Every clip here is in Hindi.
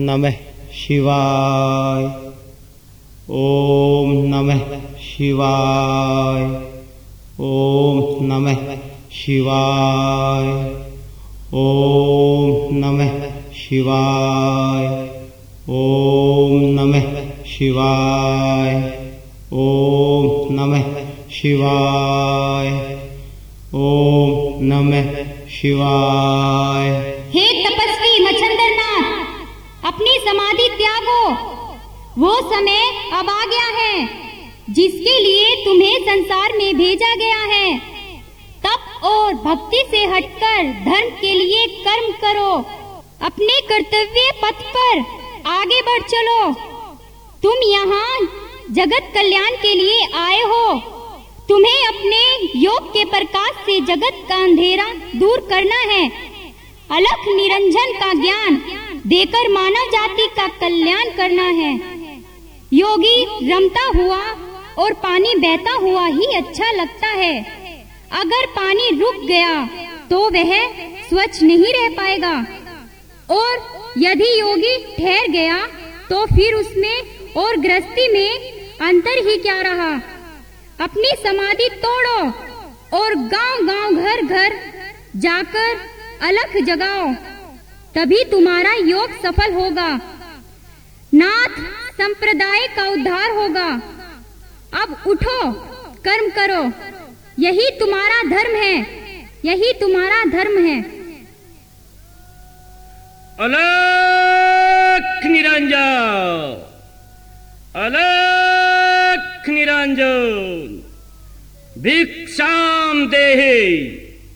नमः शिवाय। ओम नमः शिवाय। ओम नमः शिवाय। ओम नमः शिवाय। ओम नमः शिवाय। ओम नमः शिवाय। ओम नमः शिवाय। हे तपस्वी मच्छंदरनाथ, अपनी समाधि त्यागो। वो समय अब आ गया है जिसके लिए तुम्हें संसार में भेजा गया है। तप और भक्ति से हटकर धर्म के लिए कर्म करो। अपने कर्तव्य पथ पर आगे बढ़ चलो। तुम यहाँ जगत कल्याण के लिए आए हो। तुम्हें अपने योग के प्रकाश से जगत का अंधेरा दूर करना है। अलख निरंजन का ज्ञान देकर मानव जाति का कल्याण करना है। योगी रमता हुआ और पानी बहता हुआ ही अच्छा लगता है। अगर पानी रुक गया तो वह स्वच्छ नहीं रह पाएगा, और यदि योगी ठहर गया तो फिर उसमें और गृहस्थी में अंतर ही क्या रहा। अपनी समाधि तोड़ो और गांव-गांव, घर-घर जाकर अलख जगाओ, तभी तुम्हारा योग सफल होगा। नाथ संप्रदाय का उद्धार होगा। अब उठो, कर्म करो। यही तुम्हारा धर्म है, यही तुम्हारा धर्म है। अलख निरंजन, अलख निरंजन, भिक्षाम देहि।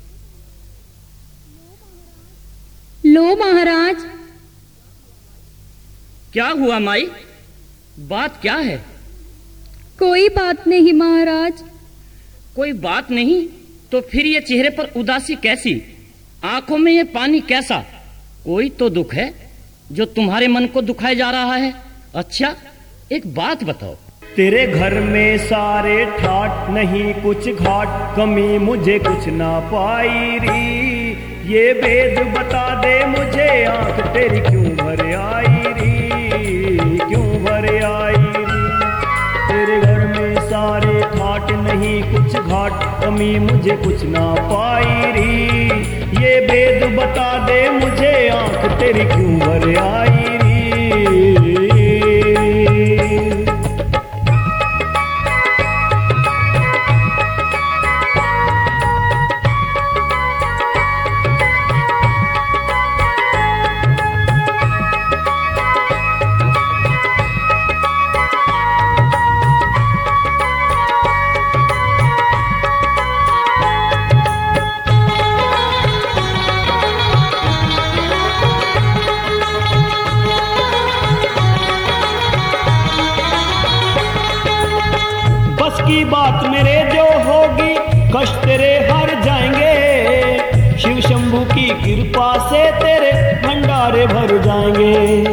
लो महाराज। क्या हुआ माई, बात क्या है? कोई बात नहीं महाराज। कोई बात नहीं तो फिर ये चेहरे पर उदासी कैसी, आंखों में ये पानी कैसा? कोई तो दुख है जो तुम्हारे मन को दुखाए जा रहा है। अच्छा एक बात बताओ, तेरे घर में सारे ठाट नहीं कुछ घाट, कमी मुझे कुछ ना पाई री। ये भेद बता दे मुझे, आंख तेरी क्यों भर आई री, क्यों भर आई री। तेरे घर में सारे ठाट नहीं कुछ घाट, कमी मुझे कुछ ना पाई री। ये भेद बता दे मुझे, आंख तेरी क्यों भर आई री। की बात मेरे जो होगी, कष्ट तेरे हर जाएंगे। शिव शंभू की कृपा से तेरे भंडारे भर जाएंगे।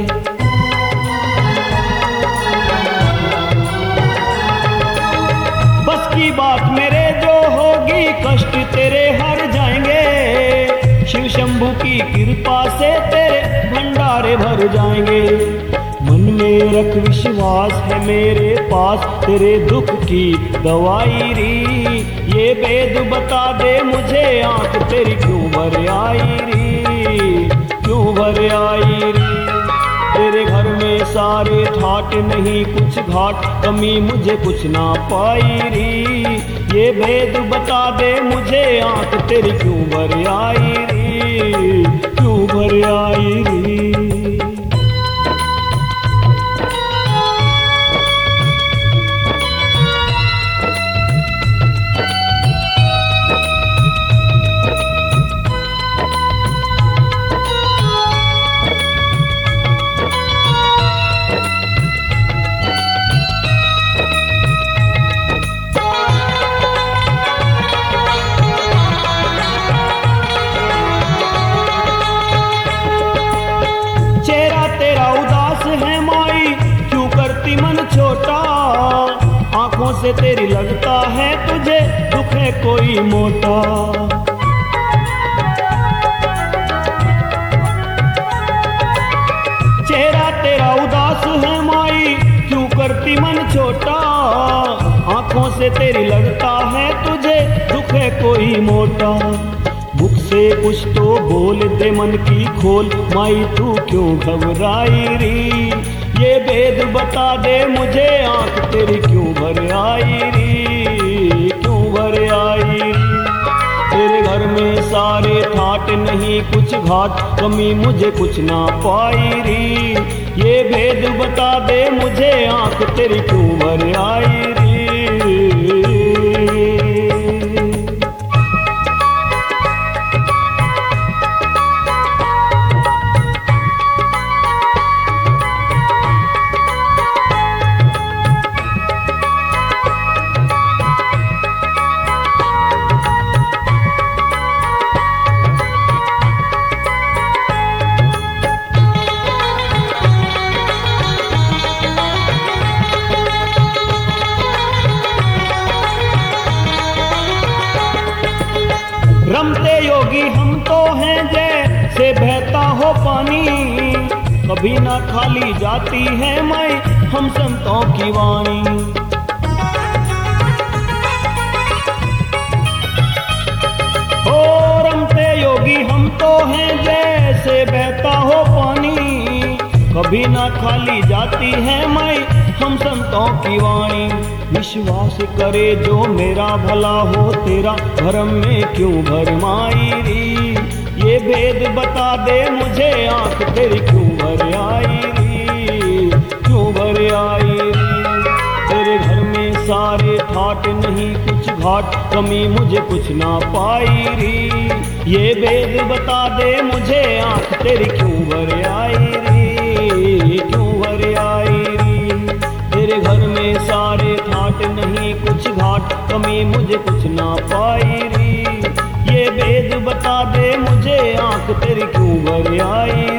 बस की बात मेरे जो होगी, कष्ट तेरे हर जाएंगे। शिव शंभू की कृपा से तेरे भंडारे भर जाएंगे। मन में रख विश्वास है मेरे पास, तेरे दुख की दवाई री। ये वेद बता दे मुझे, आंख तेरी क्यों भर आई री, क्यों भर आई री। तेरे घर में सारे ठाट नहीं कुछ घाट, कमी मुझे कुछ ना पाई री। ये वेद बता दे मुझे, आंख तेरी क्यों भर आई री, क्यों भर आई री। आंखों से तेरी लगता है तुझे दुख है कोई मोटा। चेहरा प्रति मन छोटा, आंखों से तेरी लगता है तुझे दुख है कोई मोटा। मुख से कुछ तो बोल दे मन की खोल, माई तू क्यों घबराई री। ये भेद बता दे मुझे, आंख तेरी क्यों भर आई री, क्यों भर आई री। तेरे घर में सारे ठाट नहीं कुछ घाट, कमी मुझे कुछ ना पाई री। ये भेद बता दे मुझे, आंख तेरी क्यों भर आई री। रमते योगी हम तो हैं जैसे बहता हो पानी, कभी ना खाली जाती है मैं हम संतों की वाणी। ओ रमते योगी हम तो हैं जैसे बहता हो पानी, कभी ना खाली जाती है मैं हम संतों की वाणी। विश्वास करे जो मेरा भला हो, तेरा भरम में क्यों भरमाई री। ये भेद बता दे मुझे, आंख तेरी क्यों भर आई री, क्यों भर आई री। तेरे घर में सारे ठाट नहीं कुछ घाट, कमी मुझे कुछ ना पाई री। ये भेद बता दे मुझे, आंख तेरी क्यों भर आई री, क्यों भर आई री। तेरे घर में सारे ठाट नहीं कुछ घाट, कमी मुझे कुछ ना पाई री। ये भेद बता दे मुझे, आंख तेरी क्यों भर आई।